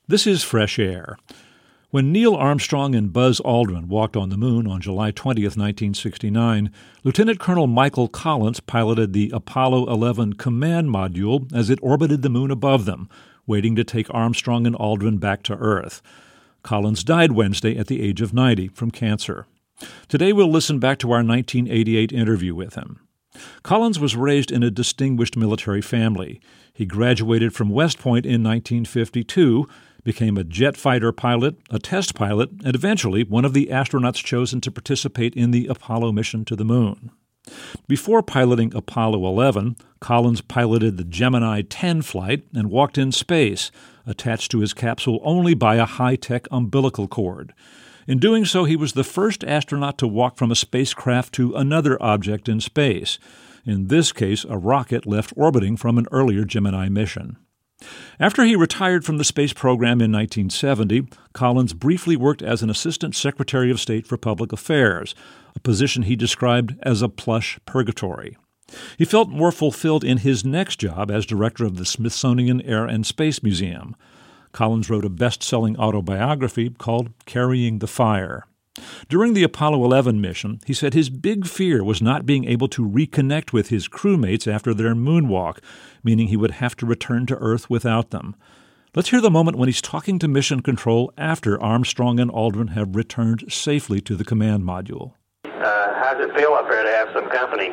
This is Fresh Air. When Neil Armstrong and Buzz Aldrin walked on the moon on July 20th, 1969, Lieutenant Colonel Michael Collins piloted the Apollo 11 command module as it orbited the moon above them, waiting to take Armstrong and Aldrin back to Earth. Collins died Wednesday at the age of 90 from cancer. Today we'll listen back to our 1988 interview with him. Collins was raised in a distinguished military family. He graduated from West Point in 1952, became a jet fighter pilot, a test pilot, and eventually one of the astronauts chosen to participate in the Apollo mission to the moon. Before piloting Apollo 11, Collins piloted the Gemini 10 flight and walked in space, attached to his capsule only by a high-tech umbilical cord. In doing so, he was the first astronaut to walk from a spacecraft to another object in space, in this case a rocket left orbiting from an earlier Gemini mission. After he retired from the space program in 1970, Collins briefly worked as an Assistant Secretary of State for Public Affairs, a position he described as a plush purgatory. He felt more fulfilled in his next job as director of the Smithsonian Air and Space Museum. Collins wrote a best-selling autobiography called Carrying the Fire. During the Apollo 11 mission, he said his big fear was not being able to reconnect with his crewmates after their moonwalk, meaning he would have to return to Earth without them. Let's hear the moment when he's talking to Mission Control after Armstrong and Aldrin have returned safely to the command module. How's it feel up there to have some company?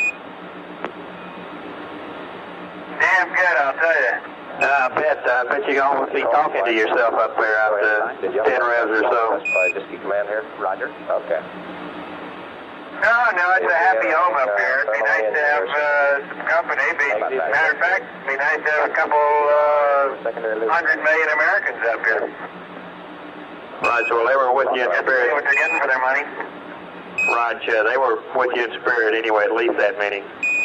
Damn good, I'll tell you. I bet you're going to be talking to yourself up there out 10 revs or so. Just keep command here. Roger. Okay. No, it's a happy home up here. It'd be nice to have some company. Matter of fact, it'd be nice to have a couple 100 million Americans up here. Roger, well, they were with you in spirit. See what they're getting for their money. Roger, they were with you in spirit anyway, at least that many.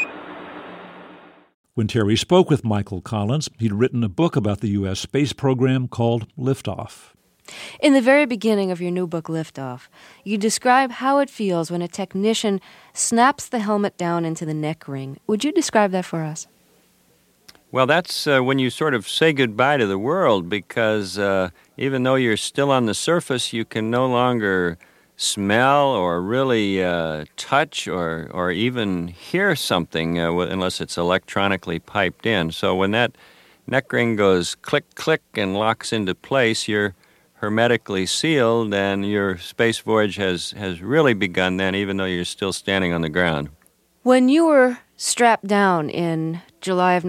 When Terry spoke with Michael Collins, he'd written a book about the U.S. space program called Liftoff. In the very beginning of your new book, Liftoff, you describe how it feels when a technician snaps the helmet down into the neck ring. Would you describe that for us? Well, that's when you sort of say goodbye to the world, because even though you're still on the surface, you can no longer smell or really touch or even hear something unless it's electronically piped in. So when that neck ring goes click, click and locks into place, you're hermetically sealed and your space voyage has really begun then, even though you're still standing on the ground. When you were strapped down in July of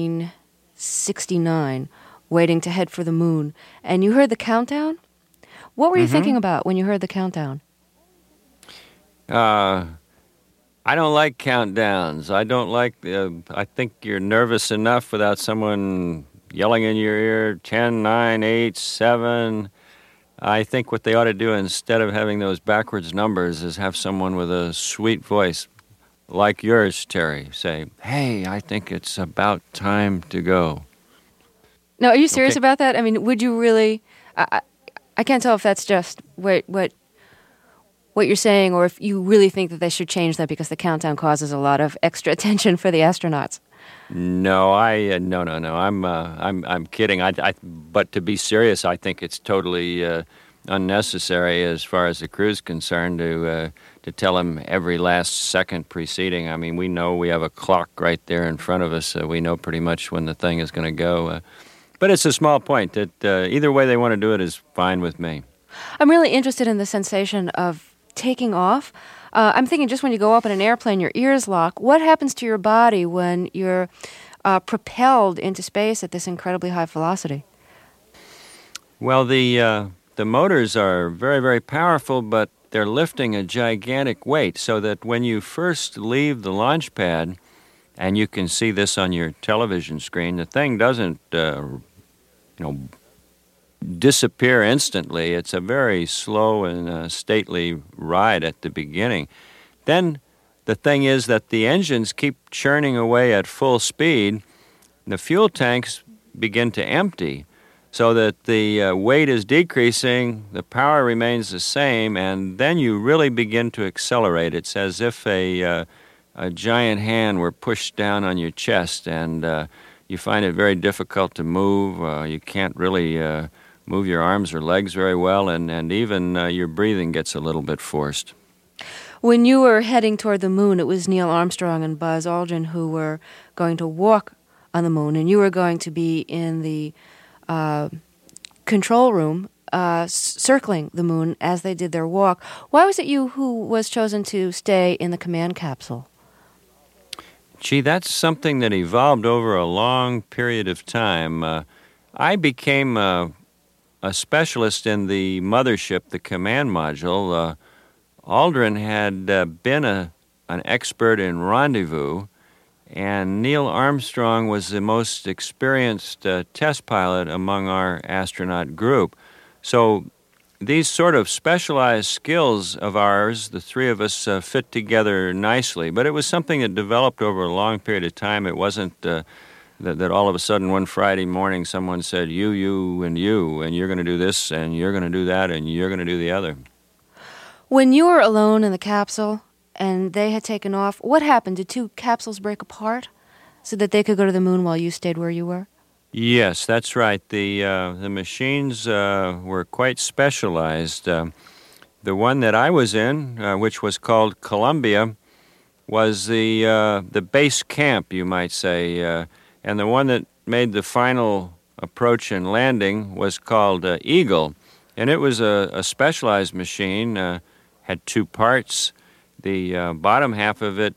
1969, waiting to head for the moon, and you heard the countdown, what were you thinking about when you heard the countdown? I don't like countdowns. I don't like, I think you're nervous enough without someone yelling in your ear, 10, 9, 8, 7. I think what they ought to do instead of having those backwards numbers is have someone with a sweet voice like yours, Terry, say, hey, I think it's about time to go. Now, are you serious about that? I mean, would you really... I can't tell if that's just what you're saying, or if you really think that they should change that because the countdown causes a lot of extra attention for the astronauts. No, no. I'm kidding. But to be serious, I think it's totally unnecessary as far as the crew's concerned to tell them every last second preceding. I mean, we know we have a clock right there in front of us. We know pretty much when the thing is going to go. But it's a small point. That either way they want to do it is fine with me. I'm really interested in the sensation of taking off. I'm thinking just when you go up in an airplane, your ears lock. What happens to your body when you're propelled into space at this incredibly high velocity? Well, the motors are very, very powerful, but they're lifting a gigantic weight, so that when you first leave the launch pad, and you can see this on your television screen, the thing doesn't, disappear instantly. It's a very slow and stately ride at the beginning. Then the thing is that the engines keep churning away at full speed. The fuel tanks begin to empty, so that the weight is decreasing, the power remains the same, and then you really begin to accelerate. It's as if a giant hand were pushed down on your chest, and you find it very difficult to move. You can't really move your arms or legs very well, and even your breathing gets a little bit forced. When you were heading toward the moon, it was Neil Armstrong and Buzz Aldrin who were going to walk on the moon, and you were going to be in the control room circling the moon as they did their walk. Why was it you who was chosen to stay in the command capsule? Gee, that's something that evolved over a long period of time. I became a specialist in the mothership, the command module. Aldrin had been an expert in rendezvous, and Neil Armstrong was the most experienced test pilot among our astronaut group. So these sort of specialized skills of ours, the three of us, fit together nicely. But it was something that developed over a long period of time. It wasn't that all of a sudden one Friday morning someone said, you, and you're going to do this, and you're going to do that, and you're going to do the other. When you were alone in the capsule and they had taken off, what happened? Did two capsules break apart so that they could go to the moon while you stayed where you were? Yes, that's right. The machines were quite specialized. The one that I was in, which was called Columbia, was the base camp, you might say. And the one that made the final approach and landing was called Eagle. And it was a specialized machine, had two parts. The bottom half of it,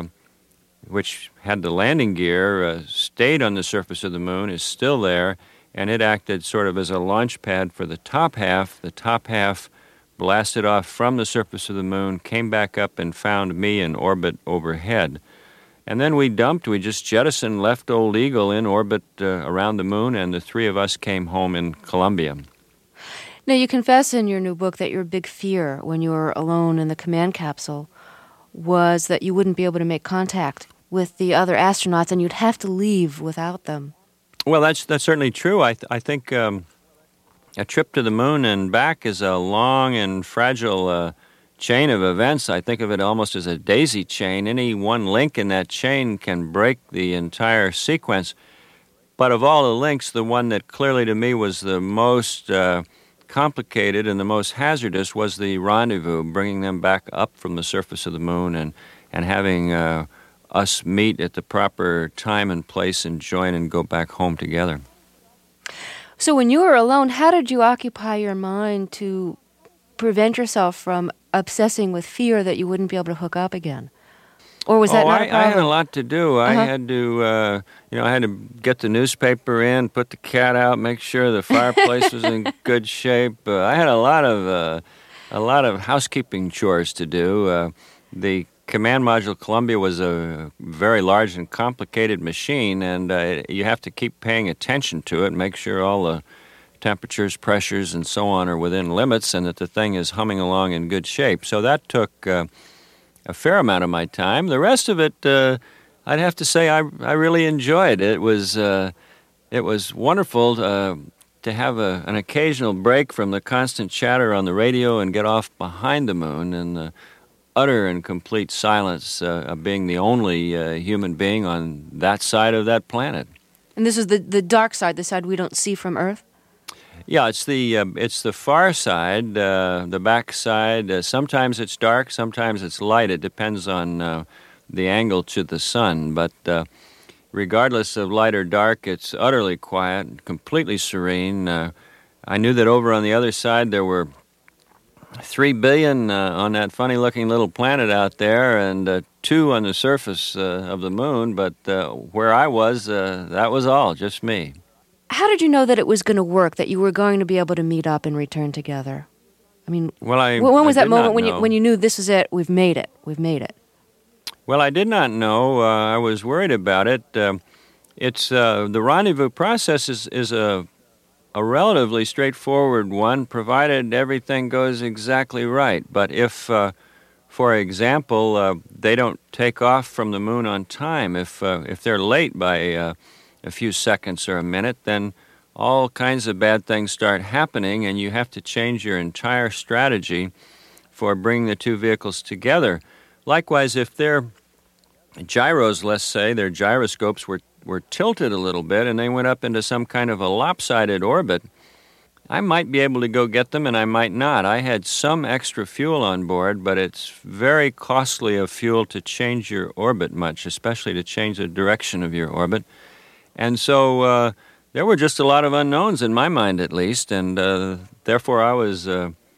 which had the landing gear, stayed on the surface of the moon, is still there, and it acted sort of as a launch pad for the top half. The top half blasted off from the surface of the moon, came back up and found me in orbit overhead. And then we just jettisoned, left old Eagle in orbit around the moon, and the three of us came home in Columbia. Now, you confess in your new book that your big fear when you were alone in the command capsule was that you wouldn't be able to make contact with the other astronauts and you'd have to leave without them. Well, that's certainly true. I think a trip to the moon and back is a long and fragile chain of events. I think of it almost as a daisy chain. Any one link in that chain can break the entire sequence. But of all the links, the one that clearly to me was the most complicated and the most hazardous was the rendezvous, bringing them back up from the surface of the moon and having us meet at the proper time and place and join and go back home together. So when you were alone, how did you occupy your mind to prevent yourself from obsessing with fear that you wouldn't be able to hook up again? Or was that not a problem? I had a lot to do. I had to, I had to get the newspaper in, put the cat out, make sure the fireplace was in good shape. I had a lot of housekeeping chores to do. The command module Columbia was a very large and complicated machine, and you have to keep paying attention to it, make sure all the temperatures, pressures, and so on are within limits, and that the thing is humming along in good shape. So that took a fair amount of my time. The rest of it, I'd have to say, I really enjoyed. It was wonderful to have an occasional break from the constant chatter on the radio and get off behind the moon and the utter and complete silence of being the only human being on that side of that planet. And this is the dark side, the side we don't see from Earth? Yeah, it's the far side, the back side. Sometimes it's dark, sometimes it's light. It depends on the angle to the sun. But regardless of light or dark, it's utterly quiet, completely serene. I knew that over on the other side there were 3 billion on that funny-looking little planet out there, and 2 on the surface of the moon. But where I was, that was all, just me. How did you know that it was going to work, that you were going to be able to meet up and return together? I mean, when was that moment when you knew this is it, we've made it? Well, I did not know. I was worried about it. It's the rendezvous process is a relatively straightforward one, provided everything goes exactly right. But if, for example, they don't take off from the moon on time, if they're late by a few seconds or a minute, then all kinds of bad things start happening, and you have to change your entire strategy for bringing the two vehicles together. Likewise, if their gyros, let's say, their gyroscopes were were tilted a little bit, and they went up into some kind of a lopsided orbit. I might be able to go get them, and I might not. I had some extra fuel on board, but it's very costly of fuel to change your orbit much, especially to change the direction of your orbit. And so there were just a lot of unknowns in my mind, at least, and therefore I was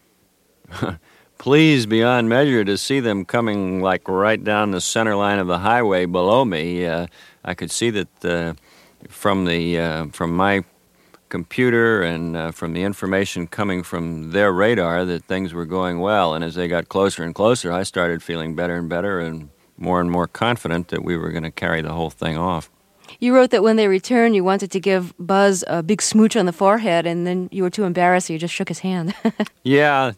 pleased beyond measure to see them coming like right down the center line of the highway below me. I could see that from my computer and from the information coming from their radar that things were going well. And as they got closer and closer, I started feeling better and better and more confident that we were going to carry the whole thing off. You wrote that when they returned, you wanted to give Buzz a big smooch on the forehead, and then you were too embarrassed, so you just shook his hand. Yeah.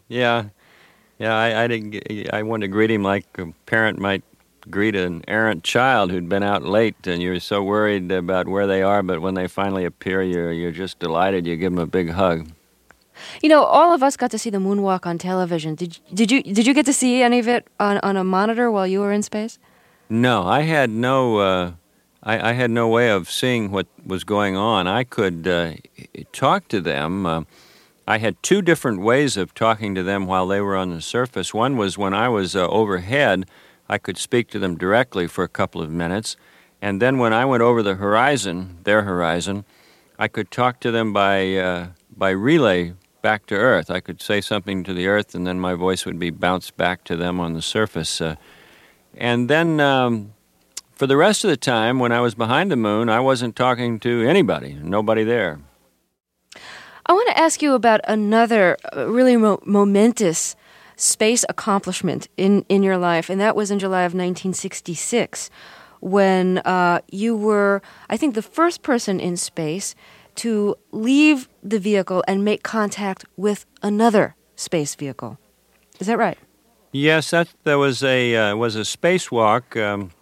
I wanted to greet him like a parent might greet an errant child who'd been out late, and you're so worried about where they are, but when they finally appear, you're just delighted. You give them a big hug. You know, all of us got to see the moonwalk on television. Did you get to see any of it on a monitor while you were in space? No, I had no. I had no way of seeing what was going on. I could talk to them. I had two different ways of talking to them while they were on the surface. One was when I was overhead, I could speak to them directly for a couple of minutes. And then when I went over the horizon, their horizon, I could talk to them by relay back to Earth. I could say something to the Earth, and then my voice would be bounced back to them on the surface. And then for the rest of the time, when I was behind the moon, I wasn't talking to anybody, nobody there. I want to ask you about another really momentous space accomplishment in your life, and that was in July of 1966, when you were, I think, the first person in space to leave the vehicle and make contact with another space vehicle. Is that right? Yes, there was a spacewalk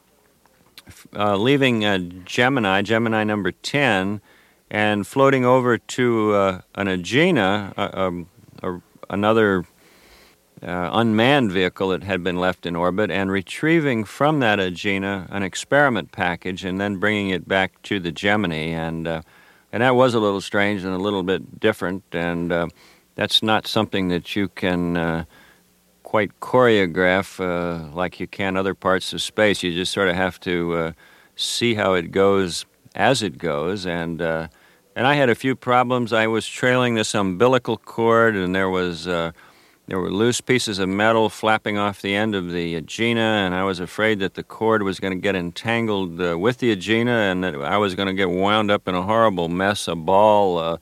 leaving Gemini number 10, and floating over to an Agena, another unmanned vehicle that had been left in orbit, and retrieving from that Agena an experiment package and then bringing it back to the Gemini. And that was a little strange and a little bit different, and that's not something that you can quite choreograph like you can other parts of space. You just sort of have to see how it goes as it goes, and I had a few problems. I was trailing this umbilical cord, and there were loose pieces of metal flapping off the end of the Agena, and I was afraid that the cord was going to get entangled with the Agena, and that I was going to get wound up in a horrible mess, a ball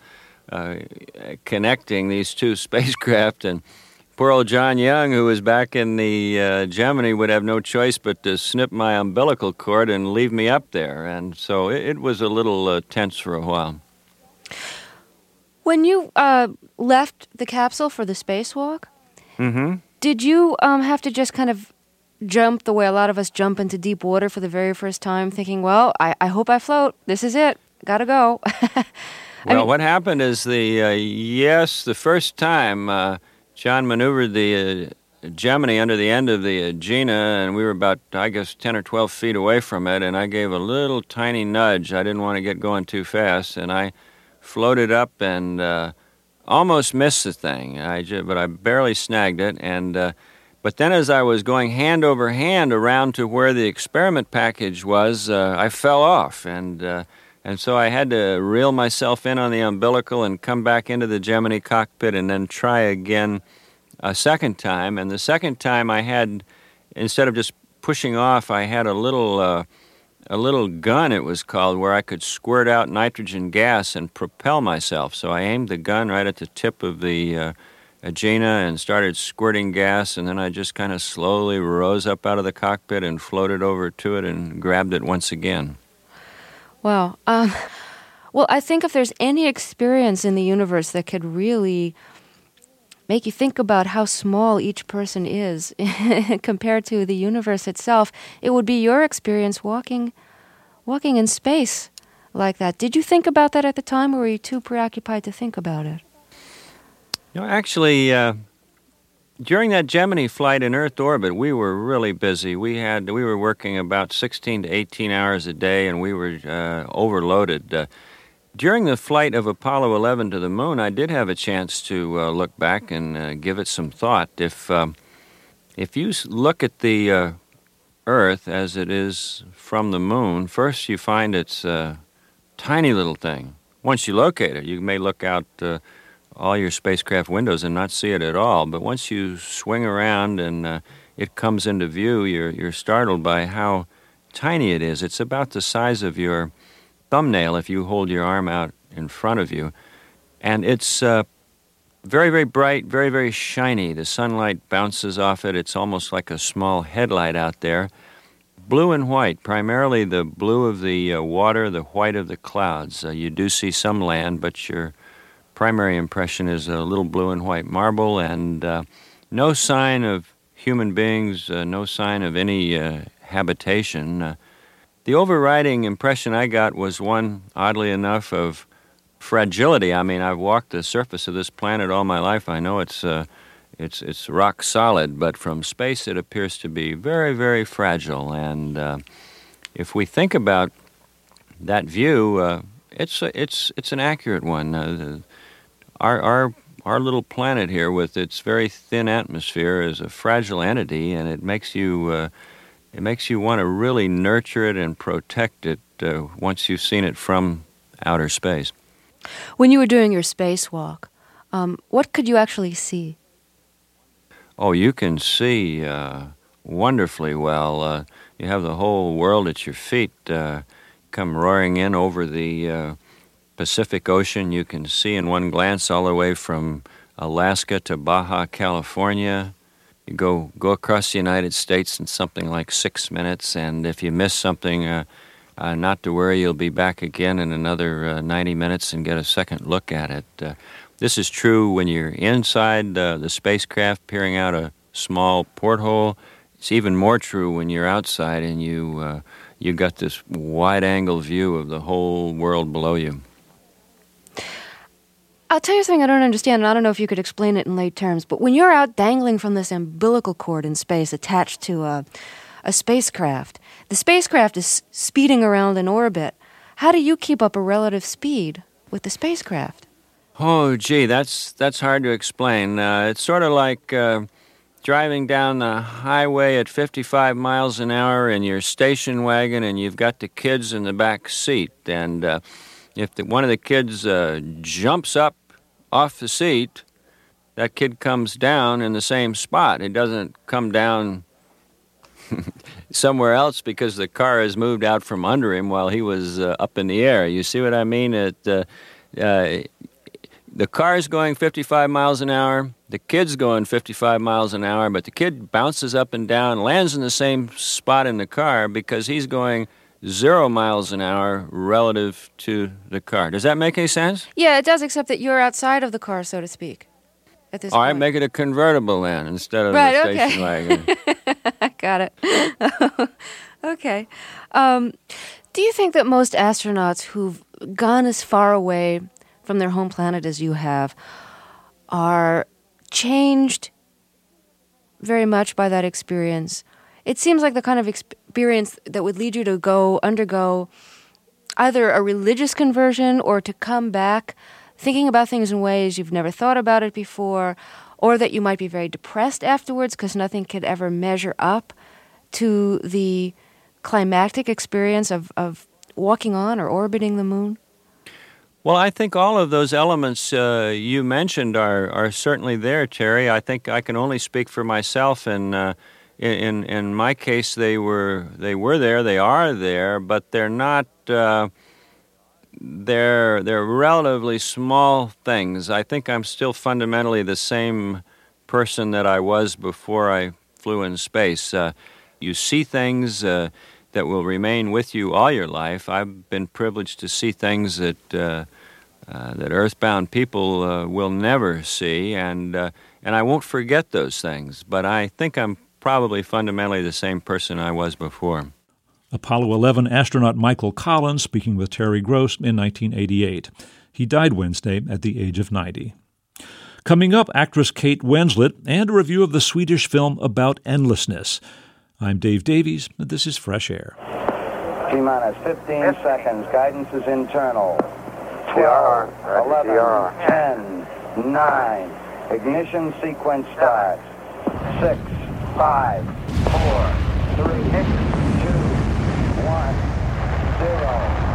connecting these two spacecraft. And poor old John Young, who was back in the Gemini, would have no choice but to snip my umbilical cord and leave me up there. And so it was a little tense for a while. When you left the capsule for the spacewalk, did you have to just kind of jump the way a lot of us jump into deep water for the very first time, thinking, well, I hope I float. This is it. Gotta go. What happened is the first time John maneuvered the Gemini under the end of the Agena, and we were about, I guess, 10 or 12 feet away from it, and I gave a little tiny nudge. I didn't want to get going too fast, and I floated up and almost missed the thing, but I barely snagged it. And but then as I was going hand over hand around to where the experiment package was, I fell off, and so I had to reel myself in on the umbilical and come back into the Gemini cockpit and then try again a second time. And the second time I had, instead of just pushing off, I had a little gun, it was called, where I could squirt out nitrogen gas and propel myself. So I aimed the gun right at the tip of the Agena and started squirting gas, and then I just kind of slowly rose up out of the cockpit and floated over to it and grabbed it once again. Wow. Well, I think if there's any experience in the universe that could really make you think about how small each person is compared to the universe itself, it would be your experience walking in space like that. Did you think about that at the time, or were you too preoccupied to think about it? Actually, During that Gemini flight in Earth orbit, we were really busy. We were working about 16 to 18 hours a day, and we were overloaded. During the flight of Apollo 11 to the moon, I did have a chance to look back and give it some thought. If you look at the Earth as it is from the moon, first you find it's a tiny little thing. Once you locate it, you may look out all your spacecraft windows and not see it at all. But once you swing around and it comes into view, you're startled by how tiny it is. It's about the size of your thumbnail if you hold your arm out in front of you. And it's very, very bright, very, very shiny. The sunlight bounces off it. It's almost like a small headlight out there. Blue and white, primarily the blue of the water, the white of the clouds. You do see some land, but your primary impression is a little blue and white marble, and no sign of human beings, no sign of any habitation. The overriding impression I got was one, oddly enough, of fragility. I mean, I've walked the surface of this planet all my life. I know it's rock solid, but from space it appears to be very, very fragile. And if we think about that view, it's an accurate one. Our little planet here, with its very thin atmosphere, is a fragile entity, and it makes you want to really nurture it and protect it once you've seen it from outer space. When you were doing your spacewalk, what could you actually see? Oh, you can see wonderfully well. You have the whole world at your feet. Come roaring in over the Pacific Ocean. You can see in one glance all the way from Alaska to Baja California. You go across the United States in something like 6 minutes, and if you miss something, not to worry, you'll be back again in another 90 minutes and get a second look at it. This is true when you're inside the spacecraft peering out a small porthole. It's even more true when you're outside and you got this wide-angle view of the whole world below you. I'll tell you something I don't understand, and I don't know if you could explain it in lay terms, but when you're out dangling from this umbilical cord in space attached to a spacecraft, the spacecraft is speeding around in orbit. How do you keep up a relative speed with the spacecraft? Oh, gee, that's hard to explain. It's sort of like driving down the highway at 55 miles an hour in your station wagon, and you've got the kids in the back seat. And if one of the kids jumps up off the seat, that kid comes down in the same spot. It doesn't come down somewhere else because the car has moved out from under him while he was up in the air. You see what I mean? The car's going 55 miles an hour, the kid's going 55 miles an hour, but the kid bounces up and down, lands in the same spot in the car because he's going 0 miles an hour relative to the car. Does that make any sense? Yeah, it does, except that you're outside of the car, so to speak, at this point. All right, make it a convertible then instead of the station wagon. I got it. Okay. Do you think that most astronauts who've gone as far away from their home planet as you have are changed very much by that experience? It seems like the kind of experience that would lead you to undergo either a religious conversion or to come back thinking about things in ways you've never thought about it before, or that you might be very depressed afterwards because nothing could ever measure up to the climactic experience of walking on or orbiting the moon? Well, I think all of those elements you mentioned are certainly there, Terry. I think I can only speak for myself, and in my case, they were there, they are there, but they're not. They're relatively small things. I think I'm still fundamentally the same person that I was before I flew in space. You see things that will remain with you all your life. I've been privileged to see things that earthbound people will never see, and I won't forget those things. But I think I'm probably fundamentally the same person I was before. Apollo 11 astronaut Michael Collins speaking with Terry Gross in 1988. He died Wednesday at the age of 90. Coming up, actress Kate Winslet and a review of the Swedish film About Endlessness. I'm Dave Davies, and this is Fresh Air. T-minus 15 seconds. Guidance is internal. 12, 11, 10, 9. Ignition sequence starts. 6, 5, 4, 3, 2, 1, 0.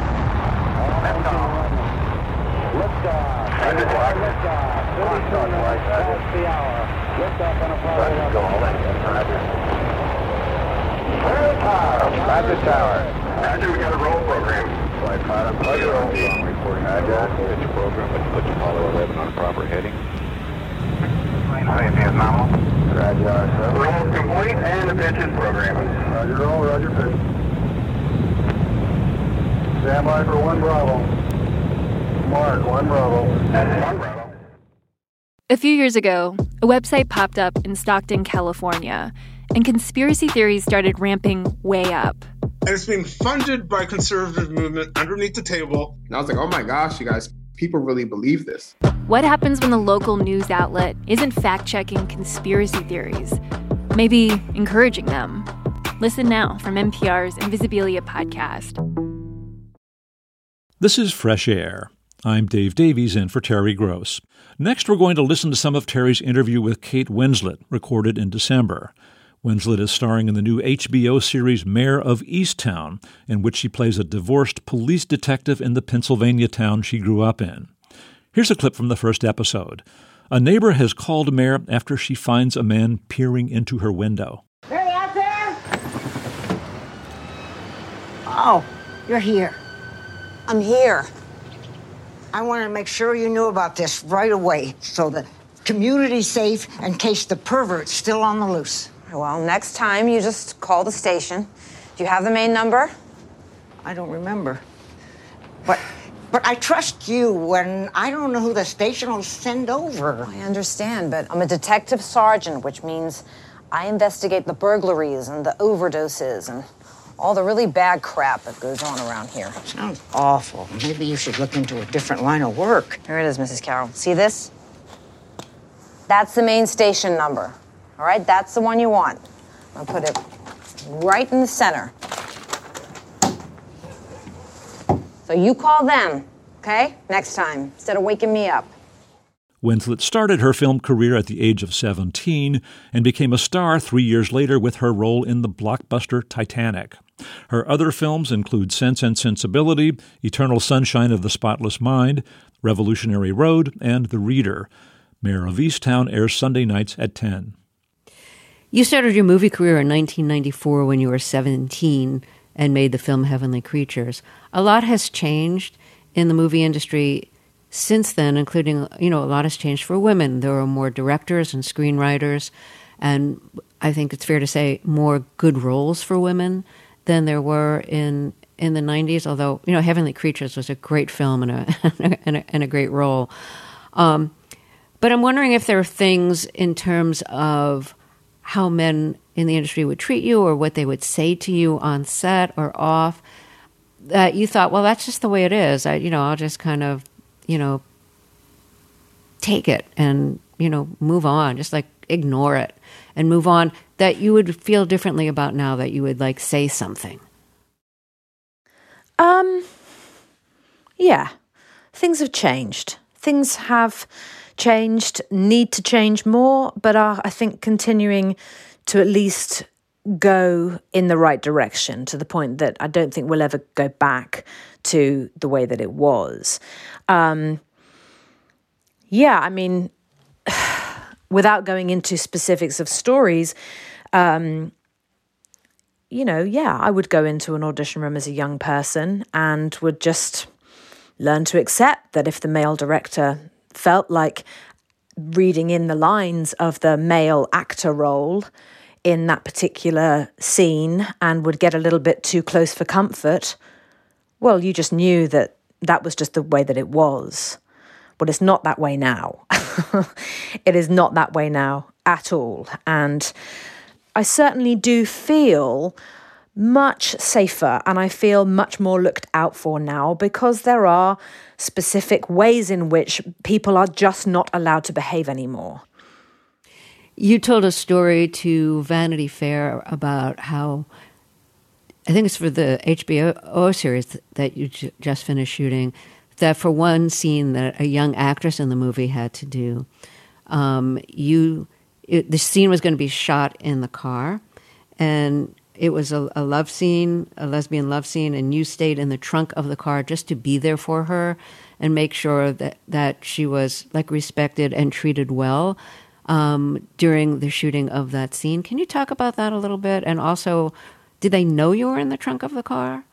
Liftoff. Liftoff. 32 minutes past the hour. Liftoff on Apollo 11. Roger, tower. Roger, we got a roll program. Flight pilot, Roger, reporting Roger. Get your program, let's put Apollo 11 on a proper heading. Safety is nominal. Roger, sir. Roll complete and the pitch is programming. Roger, roll, Roger, pitch. Stand by for 1 Bravo. Mark, 1 Bravo. 1 Bravo. A few years ago, a website popped up in Stockton, California, and conspiracy theories started ramping way up. And it's being funded by conservative movement underneath the table. And I was like, oh my gosh, you guys, people really believe this. What happens when the local news outlet isn't fact-checking conspiracy theories? Maybe encouraging them. Listen now from NPR's Invisibilia podcast. This is Fresh Air. I'm Dave Davies in for Terry Gross. Next, we're going to listen to some of Terry's interview with Kate Winslet, recorded in December. Winslet is starring in the new HBO series Mare of Easttown, in which she plays a divorced police detective in the Pennsylvania town she grew up in. Here's a clip from the first episode. A neighbor has called Mare after she finds a man peering into her window. Mary, out there? Oh, you're here. I'm here. I wanted to make sure you knew about this right away so the community's safe in case the pervert's still on the loose. Well, next time you just call the station. Do you have the main number? I don't remember. But I trust you when I don't know who the station will send over. I understand, but I'm a detective sergeant, which means I investigate the burglaries and the overdoses and all the really bad crap that goes on around here. Sounds awful. Maybe you should look into a different line of work. Here it is, Mrs. Carroll. See this? That's the main station number. All right, that's the one you want. I'm gonna put it right in the center. So you call them, okay? Next time, instead of waking me up. Winslet started her film career at the age of 17 and became a star 3 years later with her role in the blockbuster Titanic. Her other films include Sense and Sensibility, Eternal Sunshine of the Spotless Mind, Revolutionary Road, and The Reader. Mare of Easttown airs Sunday nights at 10. You started your movie career in 1994 when you were 17 and made the film Heavenly Creatures. A lot has changed in the movie industry since then, including, a lot has changed for women. There are more directors and screenwriters, and I think it's fair to say more good roles for women than there were in the 90s, although, Heavenly Creatures was a great film and a great role. But I'm wondering if there are things in terms of how men in the industry would treat you or what they would say to you on set or off, that you thought, well, that's just the way it is. I'll just kind of, take it and, move on, just like ignore it and move on, that you would feel differently about now that you would say something. Yeah, things have changed. Things have changed, need to change more, but are, I think, continuing to at least go in the right direction, to the point that I don't think we'll ever go back to the way that it was. Without going into specifics of stories, I would go into an audition room as a young person and would just learn to accept that if the male director felt like reading in the lines of the male actor role in that particular scene and would get a little bit too close for comfort, well, you just knew that that was just the way that it was. But it's not that way now. It is not that way now at all. And I certainly do feel much safer and I feel much more looked out for now, because there are specific ways in which people are just not allowed to behave anymore. You told a story to Vanity Fair about how, I think it's for the HBO series that you just finished shooting, that for one scene that a young actress in the movie had to do, the scene was going to be shot in the car, and it was a love scene, a lesbian love scene, and you stayed in the trunk of the car just to be there for her and make sure that she was like respected and treated well during the shooting of that scene. Can you talk about that a little bit? And also, did they know you were in the trunk of the car?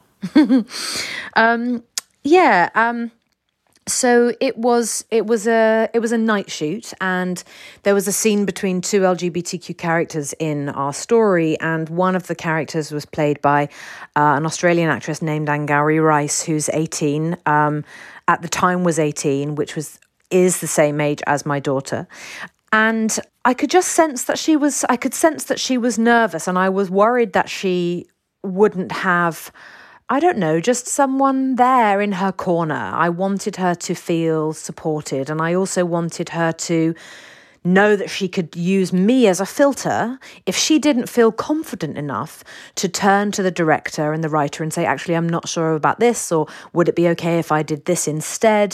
So it was a night shoot, and there was a scene between two LGBTQ characters in our story, and one of the characters was played by an Australian actress named Angourie Rice, who's 18. At the time was 18, which is the same age as my daughter. And I could just sense that she was nervous, and I was worried that she wouldn't have, I don't know, just someone there in her corner. I wanted her to feel supported, and I also wanted her to know that she could use me as a filter if she didn't feel confident enough to turn to the director and the writer and say, actually, I'm not sure about this, or would it be okay if I did this instead?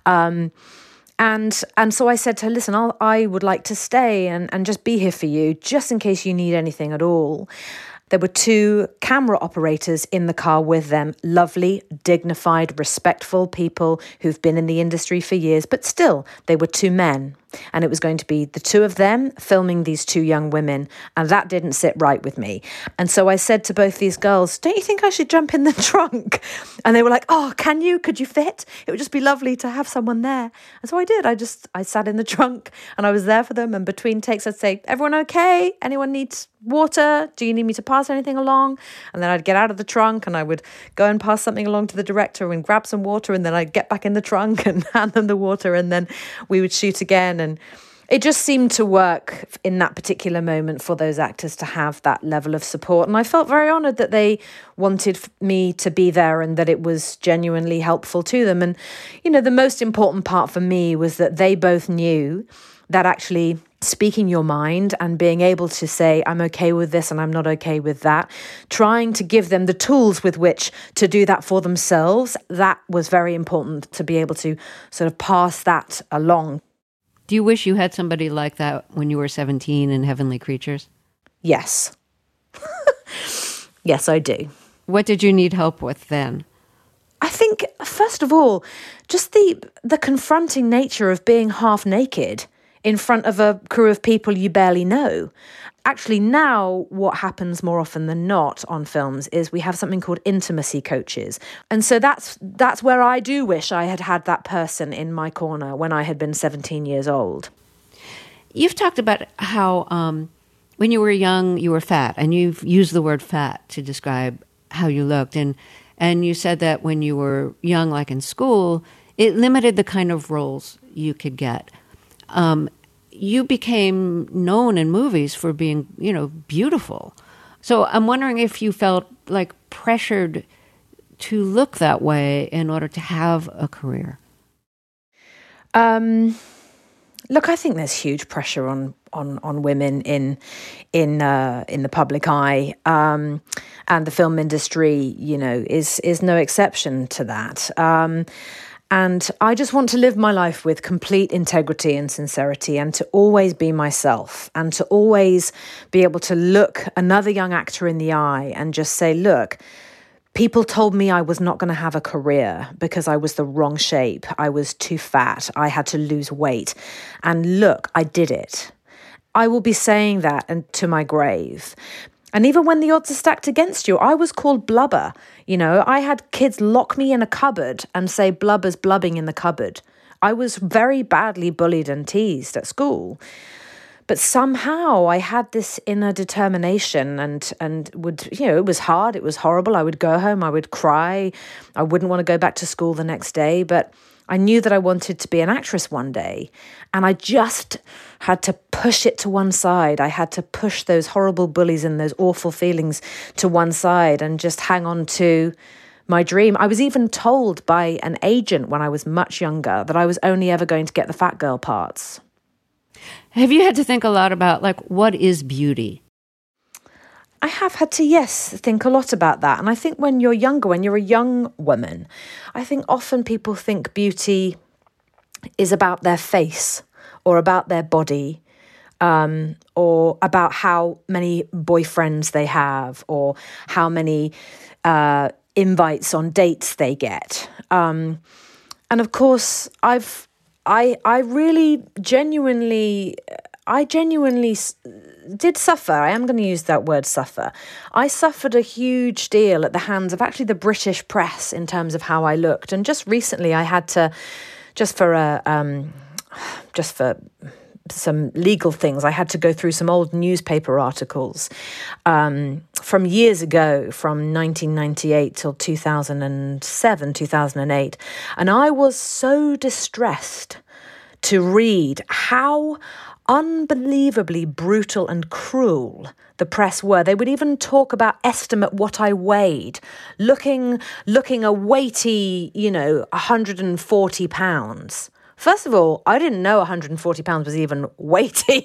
And so I said to her, listen, I would like to stay and just be here for you, just in case you need anything at all. There were two camera operators in the car with them, lovely, dignified, respectful people who've been in the industry for years, but still, they were two men. And it was going to be the two of them filming these two young women, and that didn't sit right with me. And so I said to both these girls, don't you think I should jump in the trunk? And they were like, oh, can you? Could you fit? It would just be lovely to have someone there. And so I did. I sat in the trunk and I was there for them. And between takes, I'd say, everyone okay? Anyone needs water? Do you need me to pass anything along? And then I'd get out of the trunk and I would go and pass something along to the director and grab some water, and then I'd get back in the trunk and hand them the water, and then we would shoot again. And it just seemed to work in that particular moment for those actors to have that level of support. And I felt very honoured that they wanted me to be there and that it was genuinely helpful to them. And, you know, the most important part for me was that they both knew that actually speaking your mind and being able to say, I'm okay with this and I'm not okay with that, trying to give them the tools with which to do that for themselves, that was very important to be able to sort of pass that along. Do you wish you had somebody like that when you were 17 in Heavenly Creatures? Yes. Yes, I do. What did you need help with then? I think, first of all, just the confronting nature of being half naked in front of a crew of people you barely know. Actually, now what happens more often than not on films is we have something called intimacy coaches. And so that's where I do wish I had had that person in my corner when I had been 17 years old. You've talked about how when you were young, you were fat, and you've used the word fat to describe how you looked. And you said that when you were young, like in school, it limited the kind of roles you could get. You became known in movies for being, you know, beautiful. So I'm wondering if you felt like pressured to look that way in order to have a career. Look, I think there's huge pressure on women in the public eye, and the film industry, you know, is no exception to that. And I just want to live my life with complete integrity and sincerity, and to always be myself, and to always be able to look another young actor in the eye and just say, look, people told me I was not going to have a career because I was the wrong shape. I was too fat. I had to lose weight. And look, I did it. I will be saying that to my grave. And even when the odds are stacked against you, I was called blubber. You know, I had kids lock me in a cupboard and say blubber's blubbing in the cupboard. I was very badly bullied and teased at school. But somehow I had this inner determination and would, you know, it was hard, it was horrible. I would go home, I would cry. I wouldn't want to go back to school the next day. But I knew that I wanted to be an actress one day, and I just had to push it to one side. I had to push those horrible bullies and those awful feelings to one side and just hang on to my dream. I was even told by an agent when I was much younger that I was only ever going to get the fat girl parts. Have you had to think a lot about, like, what is beauty? I have had to, yes, think a lot about that. And I think when you're younger, when you're a young woman, I think often people think beauty is about their face or about their body, or about how many boyfriends they have or how many invites on dates they get. And of course, I really genuinely did suffer. I am going to use that word suffer. I suffered a huge deal at the hands of actually the British press in terms of how I looked. And just recently I had to, just for some legal things, I had to go through some old newspaper articles from years ago, from 1998 till 2007, 2008. And I was so distressed to read how unbelievably brutal and cruel the press were. They would even talk about estimate what I weighed, looking a weighty, 140 pounds. First of all, I didn't know 140 pounds was even weighty.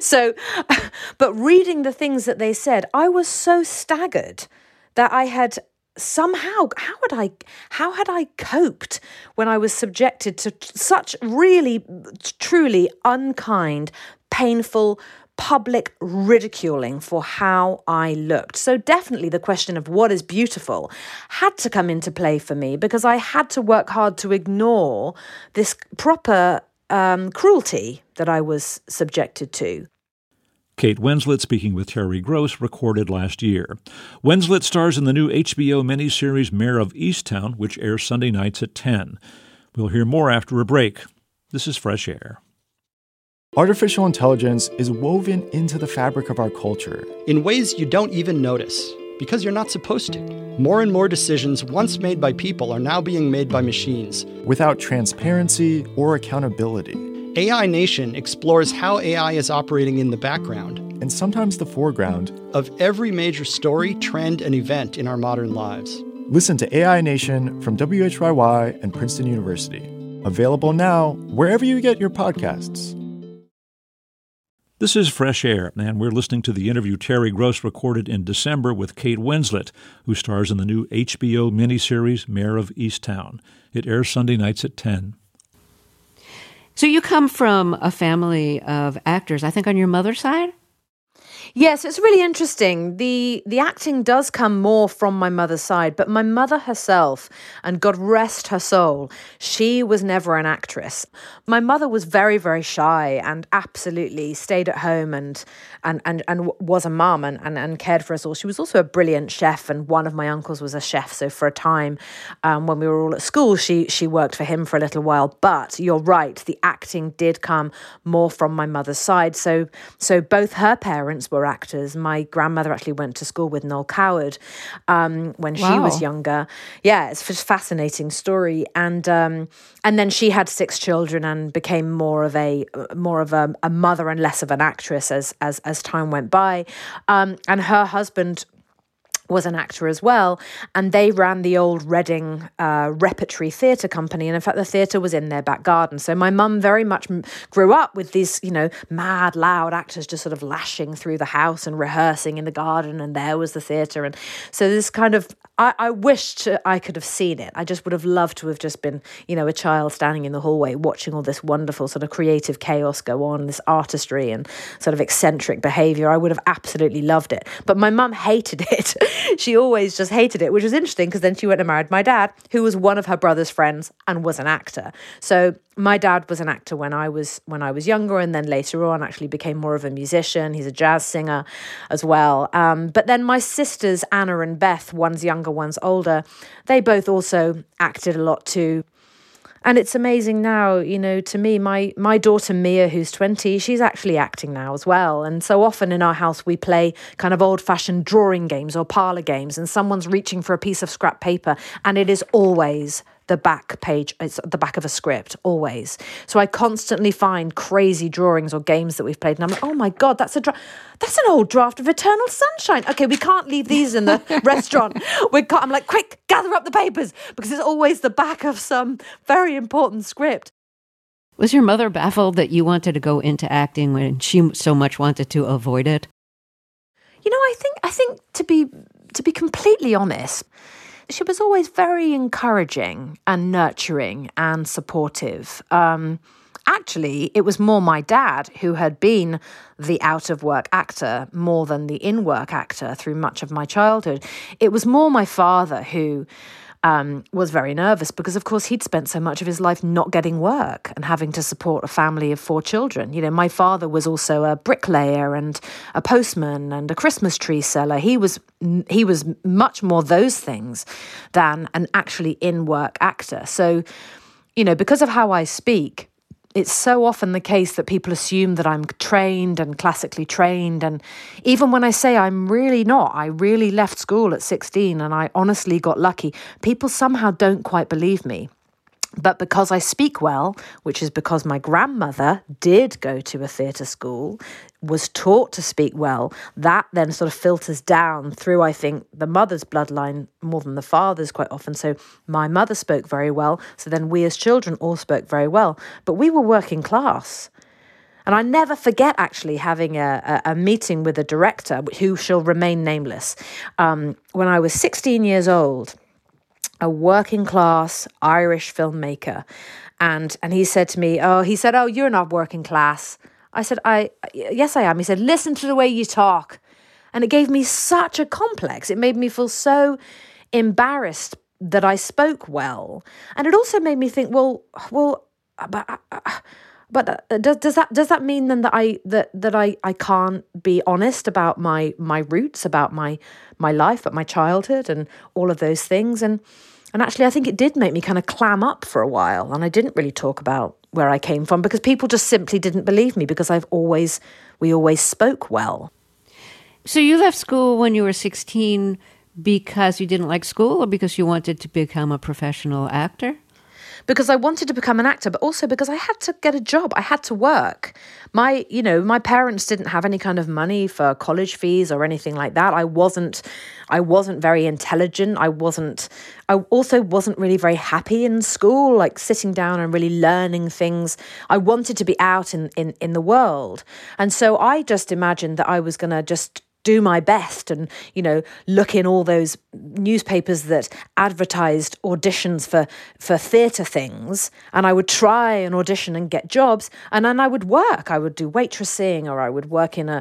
But reading the things that they said, I was so staggered that I had somehow, how had I coped when I was subjected to such really, truly unkind, painful, public ridiculing for how I looked. So definitely the question of what is beautiful had to come into play for me, because I had to work hard to ignore this proper cruelty that I was subjected to. Kate Winslet speaking with Terry Gross, recorded last year. Winslet stars in the new HBO miniseries Mayor of Easttown, which airs Sunday nights at 10. We'll hear more after a break. This is Fresh Air. Artificial intelligence is woven into the fabric of our culture in ways you don't even notice, because you're not supposed to. More and more decisions once made by people are now being made by machines, without transparency or accountability. AI Nation explores how AI is operating in the background, and sometimes the foreground, of every major story, trend, and event in our modern lives. Listen to AI Nation from WHYY and Princeton University. Available now wherever you get your podcasts. This is Fresh Air, and we're listening to the interview Terry Gross recorded in December with Kate Winslet, who stars in the new HBO miniseries Mayor of Easttown. It airs Sunday nights at 10. So you come from a family of actors, I think on your mother's side? Yes, it's really interesting. The acting does come more from my mother's side, but my mother herself, and God rest her soul, she was never an actress. My mother was very, very shy and absolutely stayed at home and was a mum and cared for us all. She was also a brilliant chef, and one of my uncles was a chef. So for a time, when we were all at school, she worked for him for a little while. But you're right, the acting did come more from my mother's side. So both her parents were actors. My grandmother actually went to school with Noel Coward when she was younger. Yeah, it's just a fascinating story. And then she had 6 children and became more of a mother and less of an actress as time went by. And her husband was an actor as well, and they ran the old Reading Repertory Theatre Company, and in fact the theatre was in their back garden. So my mum very much grew up with these, mad, loud actors just sort of lashing through the house and rehearsing in the garden, and there was the theatre. And so this kind of, I wished I could have seen it. I just would have loved to have just been, a child standing in the hallway watching all this wonderful sort of creative chaos go on, this artistry and sort of eccentric behaviour. I would have absolutely loved it. But my mum hated it. She always just hated it, which was interesting because then she went and married my dad, who was one of her brother's friends and was an actor. So my dad was an actor when I was younger, and then later on actually became more of a musician. He's a jazz singer as well. But then my sisters, Anna and Beth, one's younger, one's older, they both also acted a lot too. And it's amazing now, to me, my daughter Mia, who's 20, she's actually acting now as well. And so often in our house, we play kind of old-fashioned drawing games or parlour games, and someone's reaching for a piece of scrap paper, and it is always the back page. It's at the back of a script, always. So I constantly find crazy drawings or games that we've played, and I'm like, oh my God, that's an old draft of Eternal Sunshine. Okay, we can't leave these in the restaurant. I'm like, quick, gather up the papers, because it's always the back of some very important script. Was your mother baffled that you wanted to go into acting when she so much wanted to avoid it? You know, I think to be completely honest, she was always very encouraging and nurturing and supportive. Actually, it was more my dad who had been the out-of-work actor more than the in-work actor through much of my childhood. It was more my father who was very nervous because, of course, he'd spent so much of his life not getting work and having to support a family of 4 children. You know, my father was also a bricklayer and a postman and a Christmas tree seller. He was much more those things than an actually in-work actor. So, you know, because of how I speak, it's so often the case that people assume that I'm trained and classically trained. And even when I say I'm really not, I really left school at 16 and I honestly got lucky, people somehow don't quite believe me. But because I speak well, which is because my grandmother did go to a theatre school, was taught to speak well, that then sort of filters down through, I think, the mother's bloodline more than the father's quite often. So my mother spoke very well. So then we as children all spoke very well. But we were working class. And I never forget actually having a meeting with a director who shall remain nameless. When I was 16 years old, a working class Irish filmmaker. And he said to me, oh, you're not working class. I said, yes, I am. He said, listen to the way you talk. And it gave me such a complex. It made me feel so embarrassed that I spoke well. And it also made me think, but does that mean then that I can't be honest about my roots, about my life, about my childhood and all of those things? And actually, I think it did make me kind of clam up for a while. And I didn't really talk about where I came from because people just simply didn't believe me because we always spoke well. So you left school when you were 16 because you didn't like school or because you wanted to become a professional actor? Because I wanted to become an actor, but also because I had to get a job. I had to work. My parents didn't have any kind of money for college fees or anything like that. I wasn't very intelligent. I also wasn't really very happy in school, like sitting down and really learning things. I wanted to be out in the world. And so I just imagined that I was going to just do my best and, look in all those newspapers that advertised auditions for theatre things. And I would try and audition and get jobs. And then I would work. I would do waitressing, or I would work in a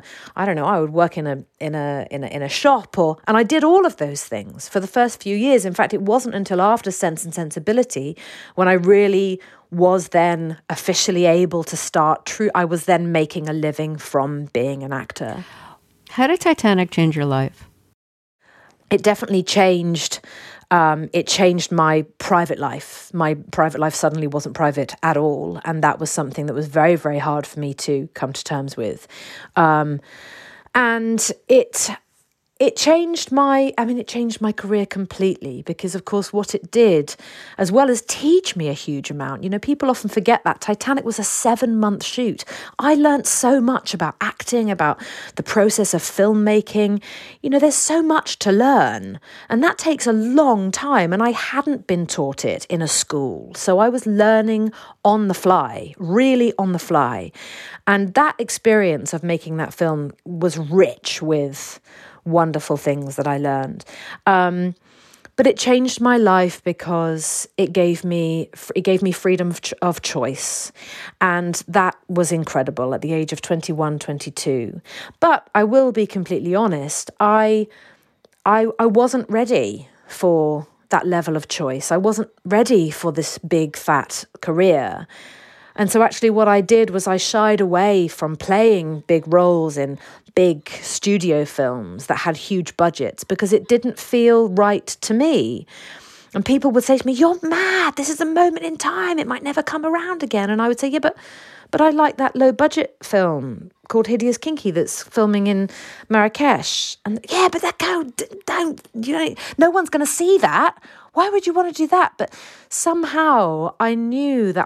shop, and I did all of those things for the first few years. In fact, it wasn't until after Sense and Sensibility when I really was then officially able to start I was then making a living from being an actor. How did Titanic change your life? It definitely changed. It changed my private life. My private life suddenly wasn't private at all. And that was something that was very, very hard for me to come to terms with. And it changed my career completely because, of course, what it did, as well as teach me a huge amount. People often forget that Titanic was a 7-month shoot. I learned so much about acting, about the process of filmmaking. There's so much to learn, and that takes a long time. And I hadn't been taught it in a school. So I was learning on the fly, really on the fly. And that experience of making that film was rich with wonderful things that I learned. But it changed my life because it gave me freedom of choice. And that was incredible at the age of 21, 22. But I will be completely honest, I wasn't ready for that level of choice. I wasn't ready for this big, fat career. And so actually what I did was I shied away from playing big roles in big studio films that had huge budgets because it didn't feel right to me. And people would say to me, "You're mad. This is a moment in time. It might never come around again." And I would say, "Yeah, but I like that low budget film called Hideous Kinky that's filming in Marrakesh." And yeah, but no one's going to see that. why would you want to do that? But somehow I knew that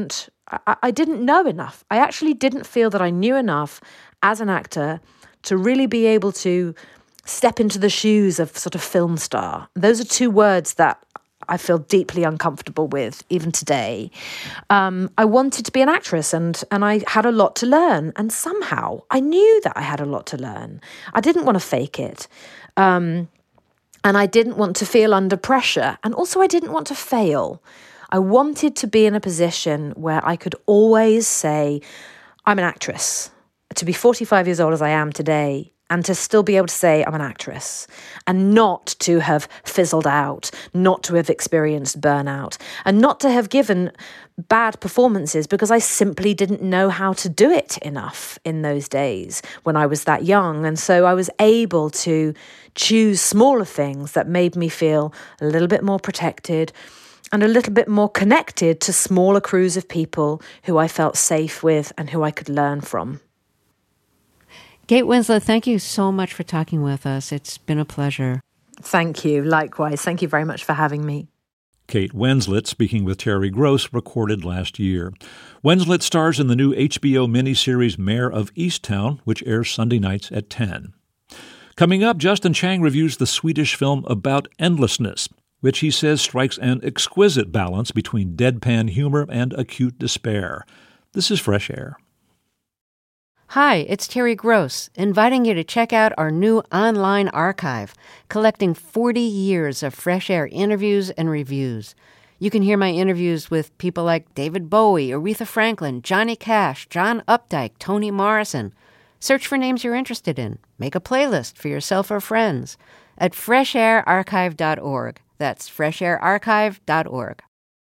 I didn't know enough. I actually didn't feel that I knew enough as an actor to really be able to step into the shoes of sort of film star. Those are two words that I feel deeply uncomfortable with, even today. I wanted to be an actress and I had a lot to learn. And somehow I knew that I had a lot to learn. I didn't want to fake it. And I didn't want to feel under pressure. And also I didn't want to fail. I wanted to be in a position where I could always say, I'm an actress. To be 45 years old as I am today, and to still be able to say I'm an actress, and not to have fizzled out, not to have experienced burnout, and not to have given bad performances because I simply didn't know how to do it enough in those days when I was that young. And so I was able to choose smaller things that made me feel a little bit more protected and a little bit more connected to smaller crews of people who I felt safe with and who I could learn from. Kate Winslet, thank you so much for talking with us. It's been a pleasure. Thank you. Likewise. Thank you very much for having me. Kate Winslet speaking with Terry Gross, recorded last year. Winslet stars in the new HBO miniseries Mayor of Easttown, which airs Sunday nights at 10. Coming up, Justin Chang reviews the Swedish film About Endlessness, which he says strikes an exquisite balance between deadpan humor and acute despair. This is Fresh Air. Hi, it's Terry Gross, inviting you to check out our new online archive, collecting 40 years of Fresh Air interviews and reviews. You can hear my interviews with people like David Bowie, Aretha Franklin, Johnny Cash, John Updike, Toni Morrison. Search for names you're interested in. Make a playlist for yourself or friends at freshairarchive.org. That's freshairarchive.org.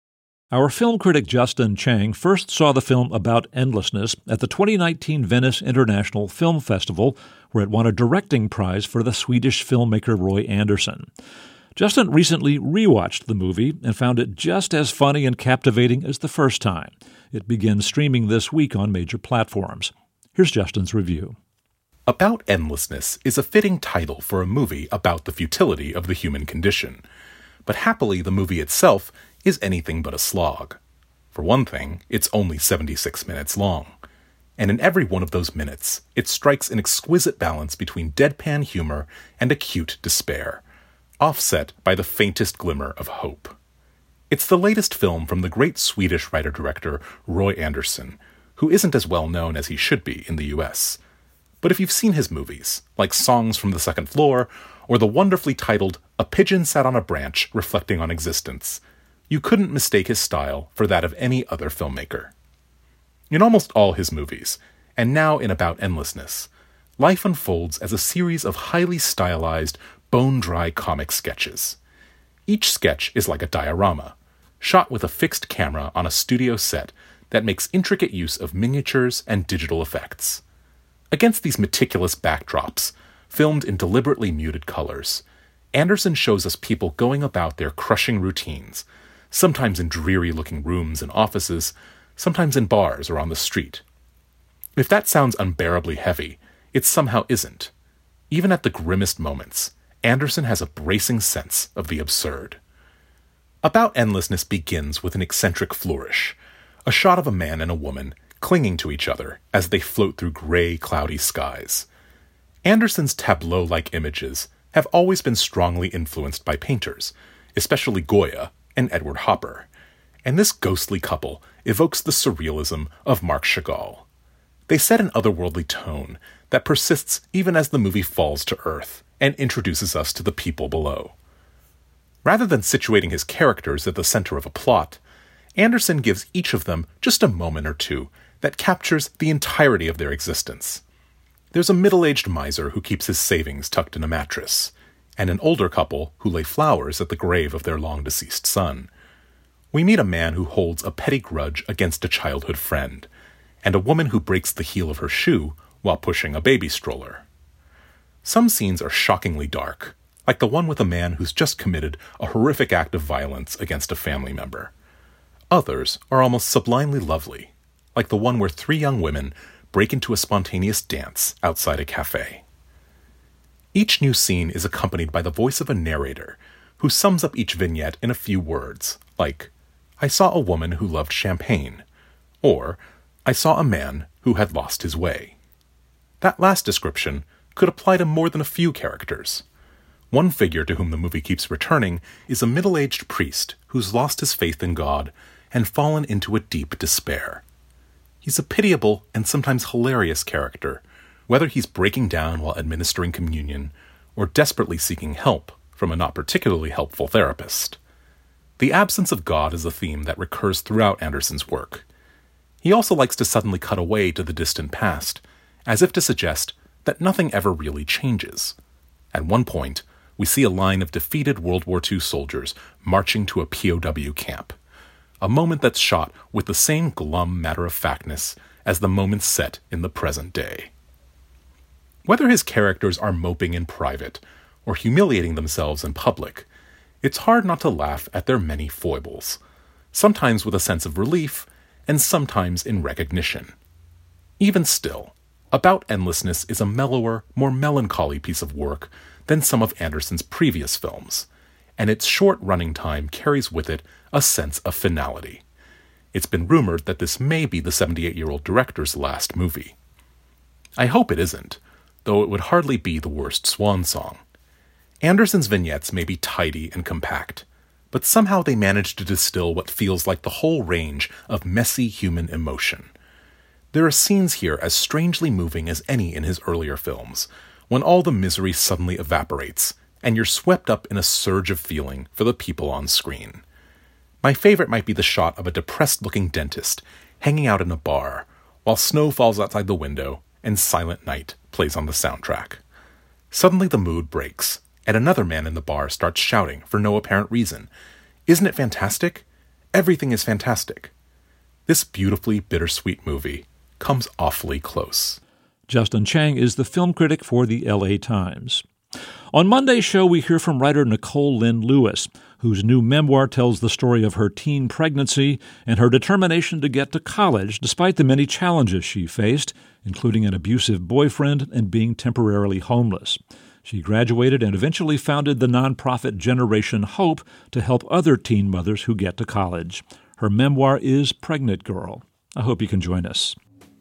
Our film critic Justin Chang first saw the film About Endlessness at the 2019 Venice International Film Festival, where it won a directing prize for the Swedish filmmaker Roy Andersson. Justin recently rewatched the movie and found it just as funny and captivating as the first time. It begins streaming this week on major platforms. Here's Justin's review. About Endlessness is a fitting title for a movie about the futility of the human condition. But happily, the movie itself is anything but a slog. For one thing, it's only 76 minutes long. And in every one of those minutes, it strikes an exquisite balance between deadpan humor and acute despair, offset by the faintest glimmer of hope. It's the latest film from the great Swedish writer-director Roy Andersson, who isn't as well known as he should be in the U.S. But if you've seen his movies, like Songs from the Second Floor, or the wonderfully titled A Pigeon Sat on a Branch Reflecting on Existence, you couldn't mistake his style for that of any other filmmaker. In almost all his movies, and now in About Endlessness, life unfolds as a series of highly stylized, bone-dry comic sketches. Each sketch is like a diorama, shot with a fixed camera on a studio set that makes intricate use of miniatures and digital effects. Against these meticulous backdrops, filmed in deliberately muted colors, Andersson shows us people going about their crushing routines, sometimes in dreary-looking rooms and offices, sometimes in bars or on the street. If that sounds unbearably heavy, it somehow isn't. Even at the grimmest moments, Andersson has a bracing sense of the absurd. About Endlessness begins with an eccentric flourish, a shot of a man and a woman clinging to each other as they float through gray, cloudy skies. Andersson's tableau-like images have always been strongly influenced by painters, especially Goya and Edward Hopper, and this ghostly couple evokes the surrealism of Marc Chagall. They set an otherworldly tone that persists even as the movie falls to earth and introduces us to the people below. Rather than situating his characters at the center of a plot, Andersson gives each of them just a moment or two that captures the entirety of their existence. There's a middle-aged miser who keeps his savings tucked in a mattress, and an older couple who lay flowers at the grave of their long-deceased son. We meet a man who holds a petty grudge against a childhood friend, and a woman who breaks the heel of her shoe while pushing a baby stroller. Some scenes are shockingly dark, like the one with a man who's just committed a horrific act of violence against a family member. Others are almost sublimely lovely, like the one where three young women break into a spontaneous dance outside a cafe. Each new scene is accompanied by the voice of a narrator who sums up each vignette in a few words, like, I saw a woman who loved champagne, or I saw a man who had lost his way. That last description could apply to more than a few characters. One figure to whom the movie keeps returning is a middle-aged priest who's lost his faith in God and fallen into a deep despair. He's a pitiable and sometimes hilarious character, whether he's breaking down while administering communion or desperately seeking help from a not particularly helpful therapist. The absence of God is a theme that recurs throughout Anderson's work. He also likes to suddenly cut away to the distant past, as if to suggest that nothing ever really changes. At one point, we see a line of defeated World War II soldiers marching to a POW camp, a moment that's shot with the same glum matter-of-factness as the moments set in the present day. Whether his characters are moping in private or humiliating themselves in public, it's hard not to laugh at their many foibles, sometimes with a sense of relief and sometimes in recognition. Even still, About Endlessness is a mellower, more melancholy piece of work than some of Anderson's previous films, and its short running time carries with it a sense of finality. It's been rumored that this may be the 78-year-old director's last movie. I hope it isn't, though it would hardly be the worst swan song. Anderson's vignettes may be tidy and compact, but somehow they manage to distill what feels like the whole range of messy human emotion. There are scenes here as strangely moving as any in his earlier films, when all the misery suddenly evaporates, and you're swept up in a surge of feeling for the people on screen. My favorite might be the shot of a depressed-looking dentist hanging out in a bar, while snow falls outside the window and Silent Night plays on the soundtrack. Suddenly the mood breaks, and another man in the bar starts shouting for no apparent reason. Isn't it fantastic? Everything is fantastic. This beautifully bittersweet movie comes awfully close. Justin Chang is the film critic for the LA Times. On Monday's show, we hear from writer Nicole Lynn Lewis, whose new memoir tells the story of her teen pregnancy and her determination to get to college despite the many challenges she faced, including an abusive boyfriend and being temporarily homeless. She graduated and eventually founded the nonprofit Generation Hope to help other teen mothers who get to college. Her memoir is Pregnant Girl. I hope you can join us.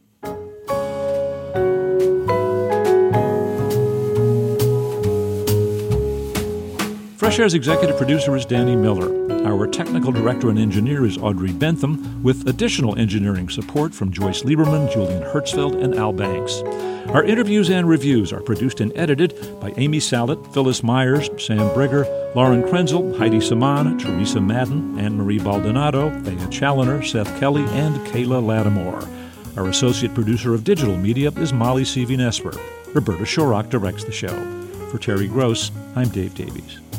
Fresh Air's executive producer is Danny Miller. Our technical director and engineer is Audrey Bentham, with additional engineering support from Joyce Lieberman, Julian Hertzfeld, and Al Banks. Our interviews and reviews are produced and edited by Amy Sallet, Phyllis Myers, Sam Brigger, Lauren Krenzel, Heidi Saman, Teresa Madden, Anne-Marie Baldonado, Thea Challoner, Seth Kelly, and Kayla Lattimore. Our associate producer of digital media is Molly Seavey-Nesper. Roberta Shorrock directs the show. For Terry Gross, I'm Dave Davies.